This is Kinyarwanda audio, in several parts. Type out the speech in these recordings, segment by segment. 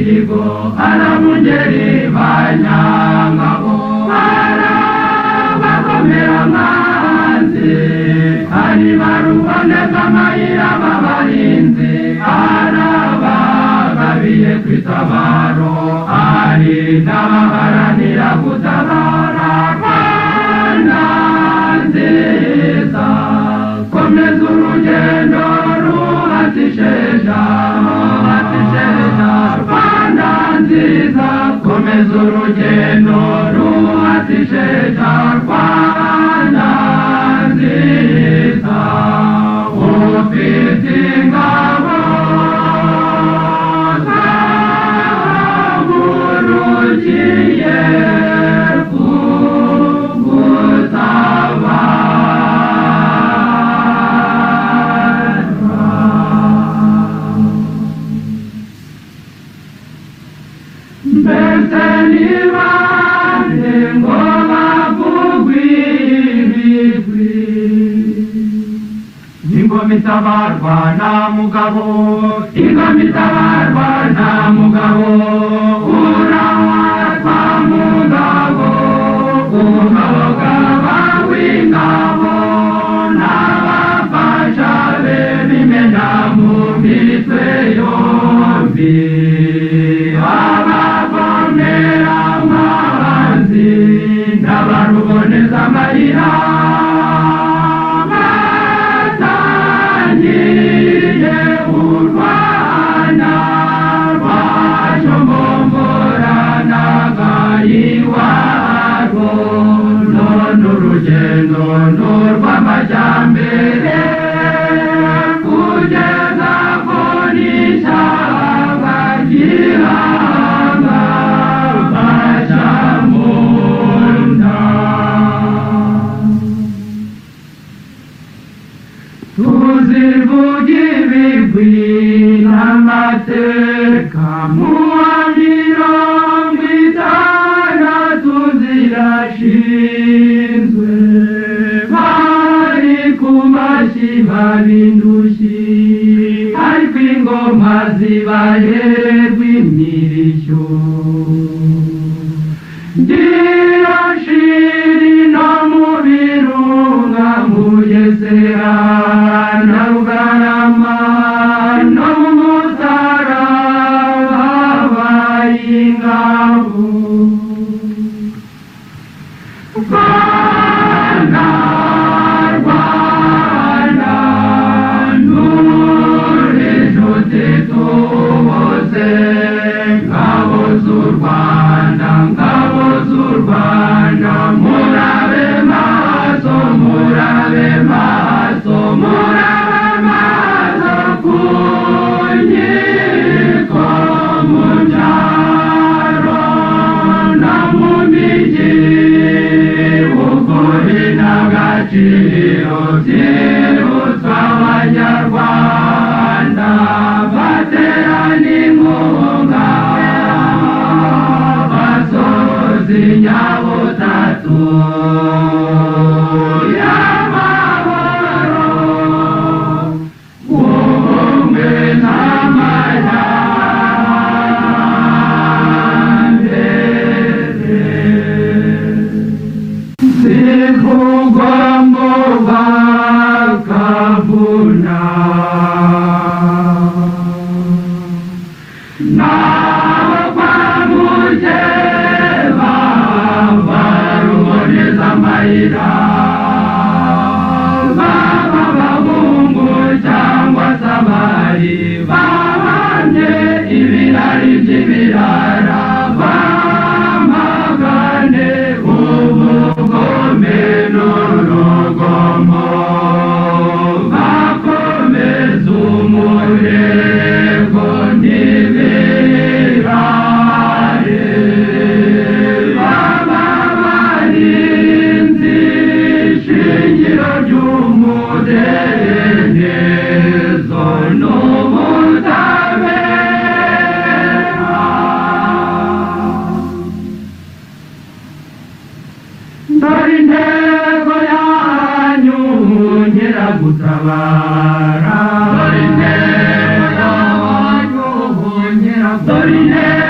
imihigo aramungeri banyangabo arabakomera mwanzi ari baruboneza amayira b'abarinzi arabagabiye kwitabaro ari n'abaharanira gutabara Rwanda nziza komeza urugendo ruhatisheja Rwanda nziza komeza urugendo ruhatisheja Rwanda nziza ufite ingabo zahagurukiye mbese nibande ngo bavugwe ibigwi ingoma itabarwa nta mugabo ingoma itabarwa nta mugabo urawarwa mugabo umugabo w'ingabo n'abafasha be bimena mu mitwe yombi abavomera amazi n'abaruboneza amarira batangiriye u Rwanda rwajomomboranaga iwarwo none urugendo n'urw'amajyambere kugeza ko n'ishyamba gihanga baca mu nda tuzivuga ibigwi n'amateka mu wa 60 zirashinzwe bari ku mashyi babindushyi ariko ingoma zibahererwa imirishyo Dirashiri no mu birunga mu Bugesera na Bugarama no mu Mutara habaye ingabo Rwanda Rwanda nurinshuti tuboze ngabo z'u Rwanda ngabo z'u Rwanda murabe maso murabe maso murabe maso ku nkiko mu byaro no mu mijyi ukuri n'agaciro byibutswa abanyarwanda baterana inkunga basoza inyabutatu y'amahoro ubumwe n'amajyambere zivugwa mu bakavuna naho kwa mukeba baruboneza amayira baba abahungu cyangwa se abari babanye ibirari by'ibirara bamagane ubugome n'urugomo bakomeza umurego ntibirare baba barinzi ishingiro ry'umudendezo n'ubutabera dore intego yanyu nyiragutabara dore intego yanyu nyiragutabara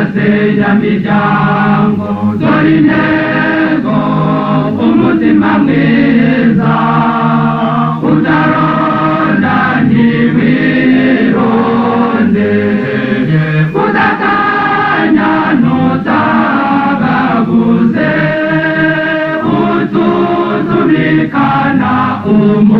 senyamijyango dore intego umutima mwiza utaronda ntiwironde udatanya nutagaguze utuzubikana